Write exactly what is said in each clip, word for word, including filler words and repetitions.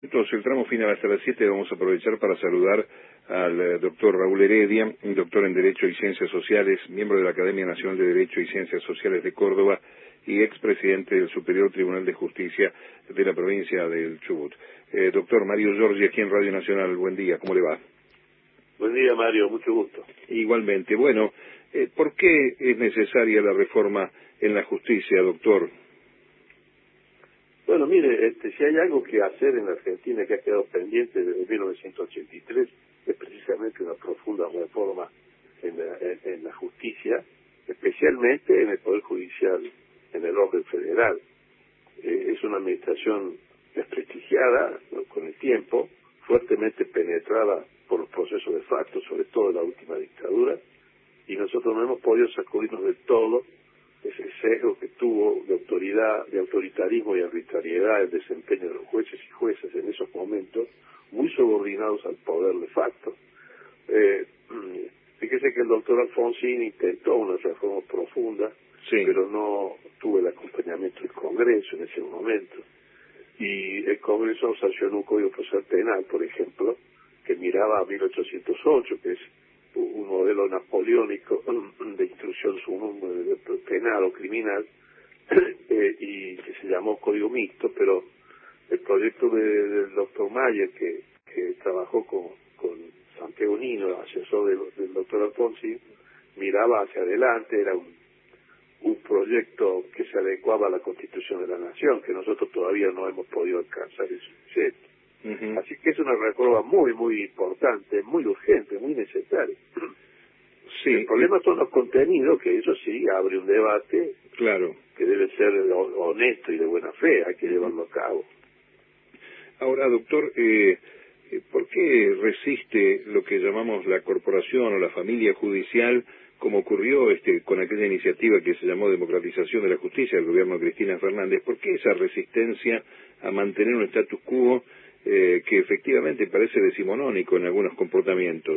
Entonces, el tramo final hasta las siete vamos a aprovechar para saludar al eh, doctor Raúl Heredia, doctor en Derecho y Ciencias Sociales, miembro de la Academia Nacional de Derecho y Ciencias Sociales de Córdoba y expresidente del Superior Tribunal de Justicia de la provincia del Chubut. Eh, doctor Mario Giorgi, aquí en Radio Nacional, buen día, ¿cómo le va? Buen día, Mario, mucho gusto. Igualmente. Bueno, eh, ¿por qué es necesaria la reforma en la justicia, doctor? Bueno, mire, este, si hay algo que hacer en la Argentina que ha quedado pendiente desde mil novecientos ochenta y tres, es precisamente una profunda reforma en la, en, en la justicia, especialmente en el Poder Judicial, en el orden federal. Eh, es una administración desprestigiada, ¿no?, con el tiempo, fuertemente penetrada por los procesos de facto, sobre todo en la última dictadura, y nosotros no hemos podido sacudirnos del todo ese sesgo que tuvo de autoridad, de autoritarismo y arbitrariedad el desempeño de los jueces y juezas en esos momentos, muy subordinados al poder de facto. Eh, fíjese que el doctor Alfonsín intentó una reforma profunda, sí, pero no tuvo el acompañamiento del Congreso en ese momento. Y el Congreso sancionó un código procesal penal, por ejemplo, que miraba a mil ochocientos ocho, que es un modelo napoleónico de instrucción penal o criminal, eh, y que se llamó Código Mixto, pero el proyecto de, del doctor Mayer, que, que trabajó con, con Santiago Nino, asesor del, del doctor Alfonsín, miraba hacia adelante, era un, un proyecto que se adecuaba a la Constitución de la Nación, que nosotros todavía no hemos podido alcanzar el suficiente. Uh-huh. Así que es una reforma muy, muy importante, muy urgente, muy necesaria. Sí, el problema son los contenidos, que eso sí abre un debate, claro, que debe ser honesto y de buena fe, hay que uh-huh. llevarlo a cabo. Ahora, doctor, eh, ¿por qué resiste lo que llamamos la corporación o la familia judicial, como ocurrió este con aquella iniciativa que se llamó Democratización de la Justicia del gobierno de Cristina Fernández? ¿Por qué esa resistencia a mantener un status quo eh, que efectivamente parece decimonónico en algunos comportamientos?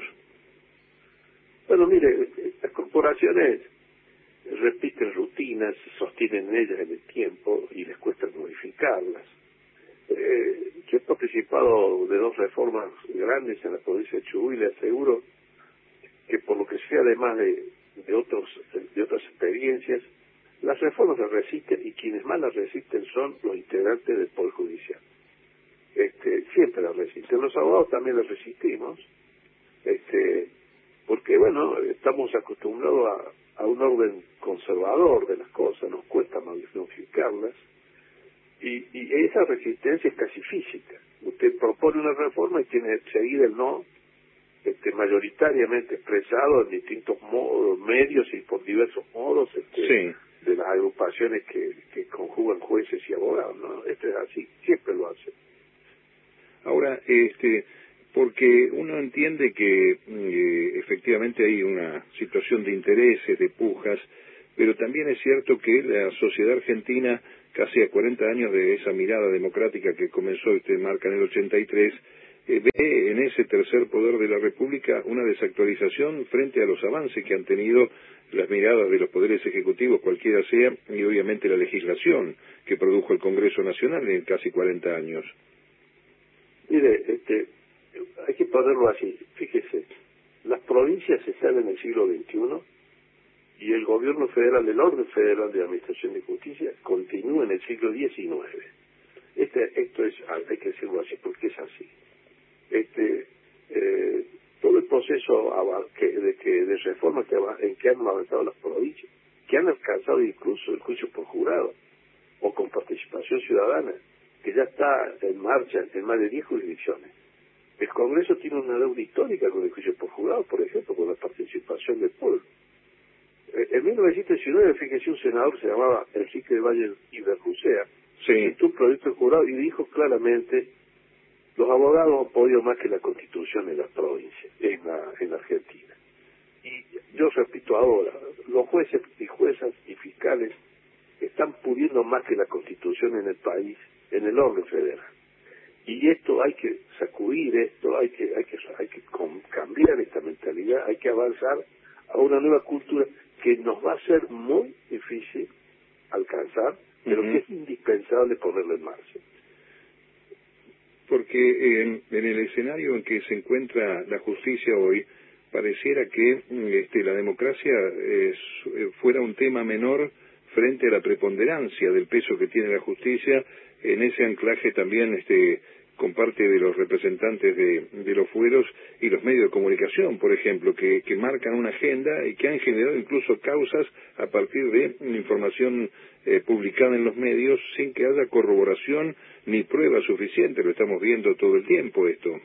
Bueno, mire, las corporaciones repiten rutinas, sostienen ellas en el tiempo y les cuesta modificarlas. Eh, yo he participado de dos reformas grandes en la provincia de Chubut y le aseguro que por lo que sea, además de, de otros de otras experiencias, las reformas las resisten, y quienes más las resisten son los integrantes del Poder Judicial. Este, siempre las resisten. Los abogados también las resistimos, este, porque bueno, estamos acostumbrados a, a un orden conservador de las cosas, nos cuesta modificarlas, y, y esa resistencia es casi física. Usted propone una reforma y tiene enseguida el no, este, mayoritariamente expresado en distintos modos, medios y por diversos modos, este, sí, de las agrupaciones que, que conjugan jueces y abogados, ¿no? Esto es así, siempre lo hace. Ahora, este, porque uno entiende que eh, efectivamente hay una situación de intereses, de pujas, pero también es cierto que la sociedad argentina, casi a cuarenta años de esa mirada democrática que comenzó, usted marca, en el ochenta y tres, eh, ve en ese tercer poder de la República una desactualización frente a los avances que han tenido las miradas de los poderes ejecutivos, cualquiera sea, y obviamente la legislación que produjo el Congreso Nacional en casi cuarenta años. Mire, este, hay que ponerlo así. Fíjese, las provincias están en el siglo veintiuno y el gobierno federal, el orden federal de administración de justicia, continúa en el siglo diecinueve. Este, esto es, hay que decirlo así porque es así. Este, eh, todo el proceso que, de, que, de reforma que, en que han avanzado las provincias, que han alcanzado incluso el juicio por jurado o con participación ciudadana, que ya está en marcha en más de diez jurisdicciones. El Congreso tiene una deuda histórica con el juicio por jurado, por ejemplo, con la participación del pueblo. En mil novecientos diecinueve, fíjese, un senador se llamaba Enrique de Valle y Berrucea, sí, hizo un proyecto de jurado y dijo claramente: los abogados han podido más que la Constitución en las provincias, en la, en la Argentina. Y yo repito ahora, los jueces y juezas y fiscales están pudiendo más que la Constitución en el país, en el orden federal. Y esto hay que sacudir, esto hay que hay que hay que cambiar esta mentalidad, hay que avanzar a una nueva cultura que nos va a ser muy difícil alcanzar, pero uh-huh. que es indispensable ponerla en marcha. porque en, en el escenario en que se encuentra la justicia hoy, pareciera que este, la democracia eh, fuera un tema menor frente a la preponderancia del peso que tiene la justicia en ese anclaje también este, con parte de los representantes de, de los fueros y los medios de comunicación, por ejemplo, que, que marcan una agenda y que han generado incluso causas a partir de información eh, publicada en los medios sin que haya corroboración ni prueba suficiente. Lo estamos viendo todo el tiempo esto.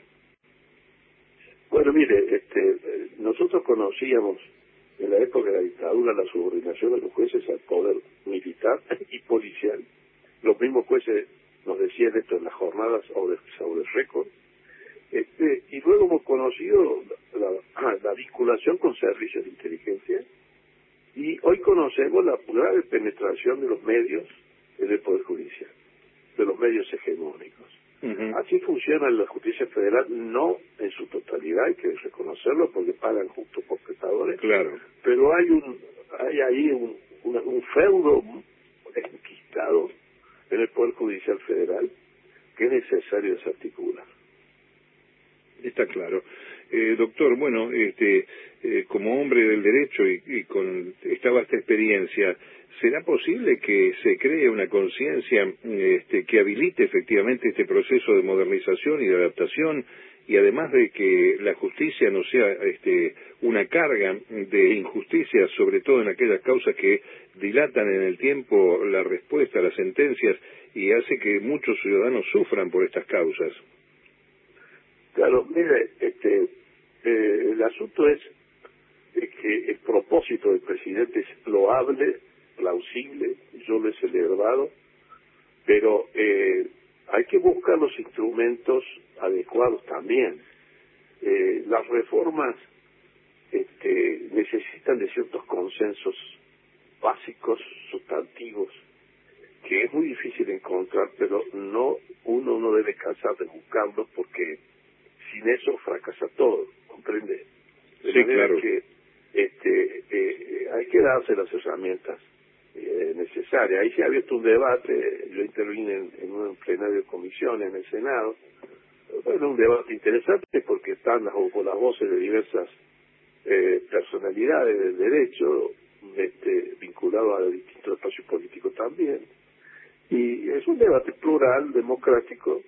Bueno, mire, este, nosotros conocíamos en la época de la dictadura la subordinación de los jueces al poder militar y policial. Los mismos jueces nos decían esto en las jornadas sobre el récord. Este, y luego hemos conocido la, la, la vinculación con servicios de inteligencia y hoy conocemos la grave penetración de los medios en el Poder Judicial, de los medios hegemónicos. Uh-huh. Así funciona la justicia federal, no en su totalidad, hay que reconocerlo porque pagan justos por pecadores, claro. Pero hay un hay ahí un, un, un feudo enquistado en el Poder Judicial Federal que es necesario desarticular. Está claro. Eh, doctor, bueno, este, eh, como hombre del derecho y, y con esta vasta experiencia, ¿será posible que se cree una conciencia este, que habilite efectivamente este proceso de modernización y de adaptación, y además de que la justicia no sea este, una carga de injusticia, sobre todo en aquellas causas que dilatan en el tiempo la respuesta a las sentencias y hace que muchos ciudadanos sufran por estas causas? Claro, mire, este, eh, el asunto es, es que el propósito del presidente es loable, plausible, yo lo he celebrado, pero eh, hay que buscar los instrumentos adecuados también. Eh, las reformas este, necesitan de ciertos consensos básicos, sustantivos, que es muy difícil encontrar, pero no uno no debe cansar de buscarlos porque sin eso fracasa todo, ¿comprende? De sí, manera claro. que este, eh, hay que darse las herramientas eh, necesarias. Ahí se ha abierto un debate, yo intervine en, en un plenario de comisión en el Senado. Bueno, un debate interesante porque están las, las voces de diversas eh, personalidades del derecho, este, vinculado a distintos espacios políticos también. Y es un debate plural, democrático,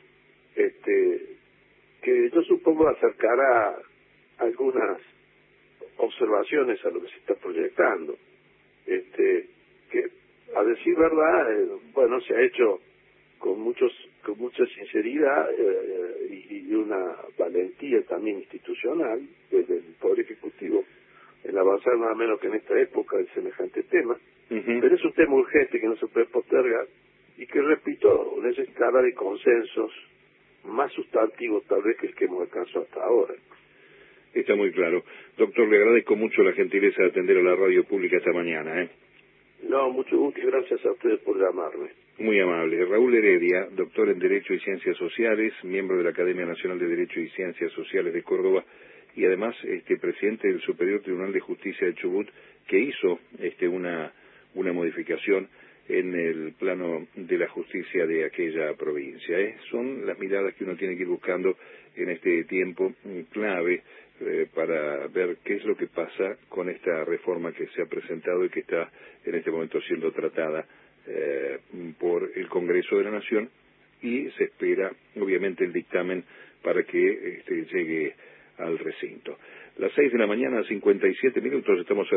este que yo supongo acercará algunas observaciones a lo que se está proyectando. Este, que a decir verdad, eh, bueno, se ha hecho con muchos, con mucha sinceridad eh, y, y una valentía también institucional desde el Poder Ejecutivo en avanzar nada menos que en esta época de semejante tema. Uh-huh. Pero es un tema urgente que no se puede postergar y que, repito, necesitará de consensos más sustantivo tal vez que el que hemos alcanzado hasta ahora. Está muy claro. Doctor, le agradezco mucho la gentileza de atender a la radio pública esta mañana. ¿eh? No, mucho gusto y gracias a ustedes por llamarme. Muy amable. Raúl Heredia, doctor en Derecho y Ciencias Sociales, miembro de la Academia Nacional de Derecho y Ciencias Sociales de Córdoba y además este presidente del Superior Tribunal de Justicia de Chubut, que hizo este una una modificación en el plano de la justicia de aquella provincia. ¿eh? Son las miradas que uno tiene que ir buscando en este tiempo clave eh, para ver qué es lo que pasa con esta reforma que se ha presentado y que está en este momento siendo tratada eh, por el Congreso de la Nación, y se espera obviamente el dictamen para que este, llegue al recinto. Las seis de la mañana, cincuenta y siete minutos, estamos